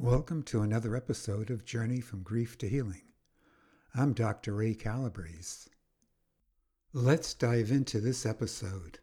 Welcome to another episode of Journey from Grief to Healing. I'm Dr. Ray Calabrese. Let's dive into this episode.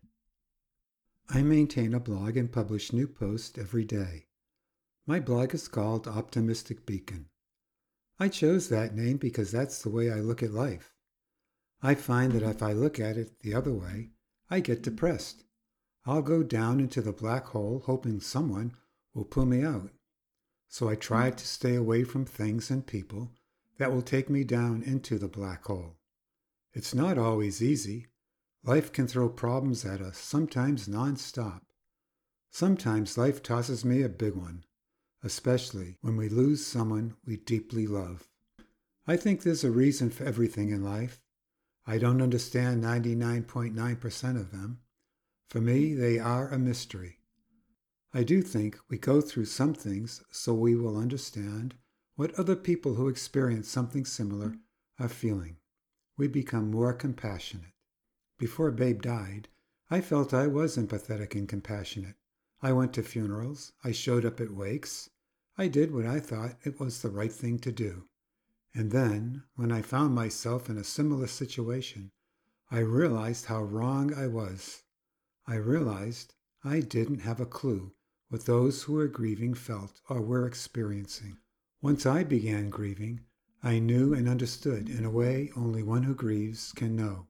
I maintain a blog and publish new posts every day. My blog is called Optimistic Beacon. I chose that name because that's the way I look at life. I find that if I look at it the other way, I get depressed. I'll go down into the black hole hoping someone will pull me out. So I try to stay away from things and people that will take me down into the black hole. It's not always easy. Life can throw problems at us, sometimes non-stop. Sometimes life tosses me a big one, especially when we lose someone we deeply love. I think there's a reason for everything in life. I don't understand 99.9% of them. For me, they are a mystery. I do think we go through some things so we will understand what other people who experience something similar are feeling. We become more compassionate. Before Babe died, I felt I was empathetic and compassionate. I went to funerals. I showed up at wakes. I did what I thought it was the right thing to do. And then, when I found myself in a similar situation, I realized how wrong I was. I realized I didn't have a clue what those who were grieving felt or were experiencing. Once I began grieving, I knew and understood in a way only one who grieves can know.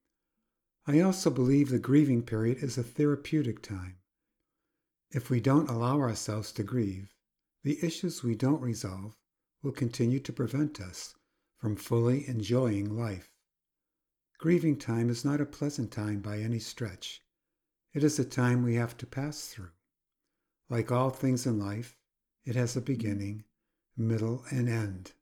I also believe the grieving period is a therapeutic time. If we don't allow ourselves to grieve, the issues we don't resolve will continue to prevent us from fully enjoying life. Grieving time is not a pleasant time by any stretch. It is a time we have to pass through. Like all things in life, it has a beginning, middle, and end.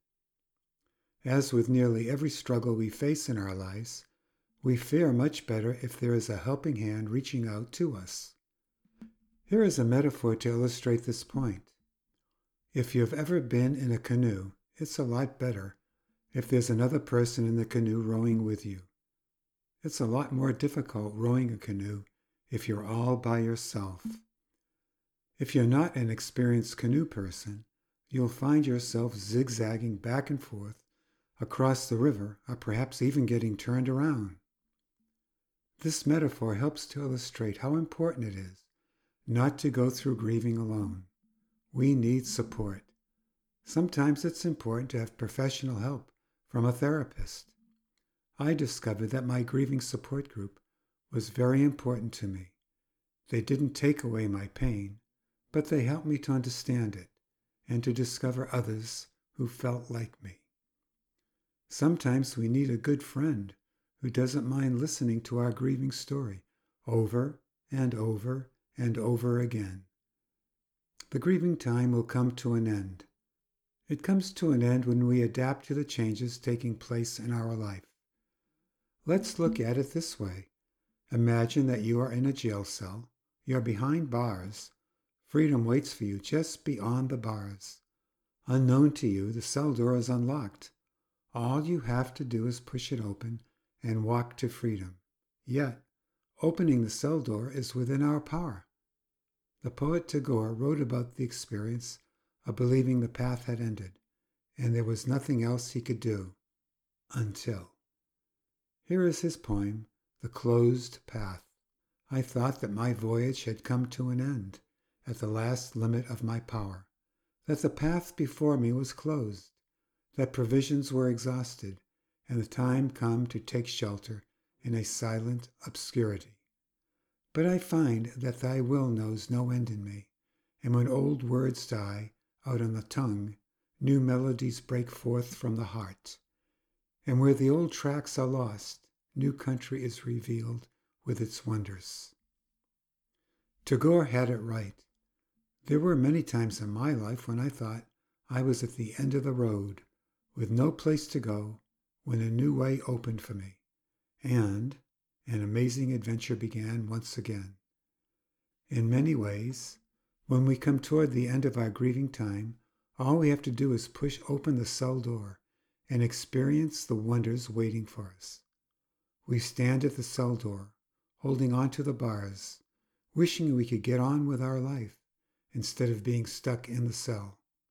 As with nearly every struggle we face in our lives, we fare much better if there is a helping hand reaching out to us. Here is a metaphor to illustrate this point. If you have ever been in a canoe, it's a lot better if there's another person in the canoe rowing with you. It's a lot more difficult rowing a canoe if you're all by yourself. If you're not an experienced canoe person, you'll find yourself zigzagging back and forth across the river, or perhaps even getting turned around. This metaphor helps to illustrate how important it is not to go through grieving alone. We need support. Sometimes it's important to have professional help from a therapist. I discovered that my grieving support group was very important to me. They didn't take away my pain, but they helped me to understand it and to discover others who felt like me. Sometimes we need a good friend who doesn't mind listening to our grieving story over and over and over again. The grieving time will come to an end. It comes to an end when we adapt to the changes taking place in our life. Let's look at it this way. Imagine that you are in a jail cell. You're behind bars. Freedom waits for you just beyond the bars. Unknown to you, the cell door is unlocked. All you have to do is push it open and walk to freedom. Yet, opening the cell door is within our power. The poet Tagore wrote about the experience of believing the path had ended, and there was nothing else he could do, until. Here is his poem, The Closed Path. I thought that my voyage had come to an end, at the last limit of my power, that the path before me was closed, that provisions were exhausted, and the time come to take shelter in a silent obscurity. But I find that thy will knows no end in me, and when old words die out on the tongue, new melodies break forth from the heart. And where the old tracks are lost, new country is revealed with its wonders. Tagore had it right. There were many times in my life when I thought I was at the end of the road, with no place to go, when a new way opened for me, and an amazing adventure began once again. In many ways, when we come toward the end of our grieving time, all we have to do is push open the cell door and experience the wonders waiting for us. We stand at the cell door, holding on to the bars, wishing we could get on with our life instead of being stuck in the cell.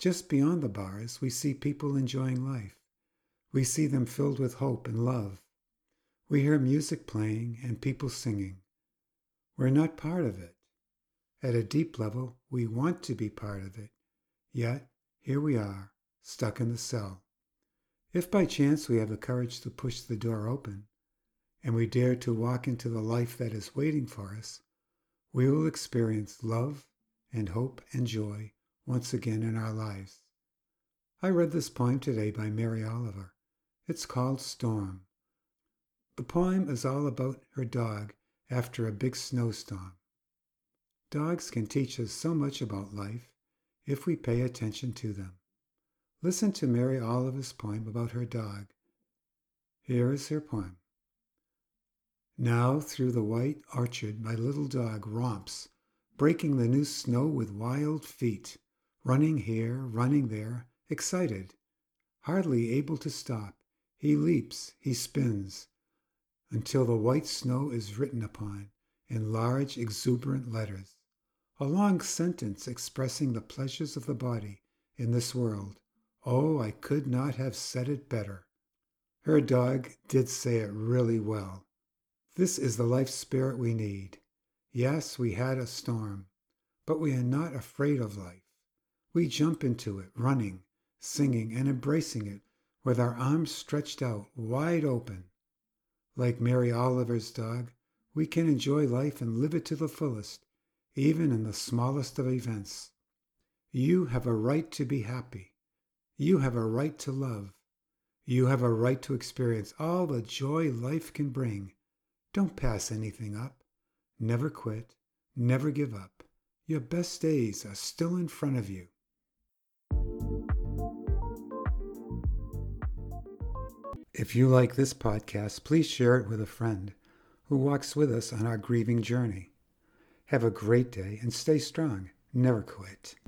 Just beyond the bars, we see people enjoying life. We see them filled with hope and love. We hear music playing and people singing. We're not part of it. At a deep level, we want to be part of it. Yet, here we are, stuck in the cell. If by chance we have the courage to push the door open, and we dare to walk into the life that is waiting for us, we will experience love and hope and joy once again in our lives. I read this poem today by Mary Oliver. It's called Storm. The poem is all about her dog after a big snowstorm. Dogs can teach us so much about life if we pay attention to them. Listen to Mary Oliver's poem about her dog. Here is her poem. Now through the white orchard my little dog romps, breaking the new snow with wild feet, running here, running there, excited. Hardly able to stop, he leaps, he spins, until the white snow is written upon in large exuberant letters, a long sentence expressing the pleasures of the body in this world. Oh, I could not have said it better. Her dog did say it really well. This is the life spirit we need. Yes, we had a storm, but we are not afraid of life. We jump into it, running, singing, and embracing it with our arms stretched out wide open. Like Mary Oliver's dog, we can enjoy life and live it to the fullest, even in the smallest of events. You have a right to be happy. You have a right to love. You have a right to experience all the joy life can bring. Don't pass anything up. Never quit. Never give up. Your best days are still in front of you. If you like this podcast, please share it with a friend who walks with us on our grieving journey. Have a great day and stay strong. Never quit.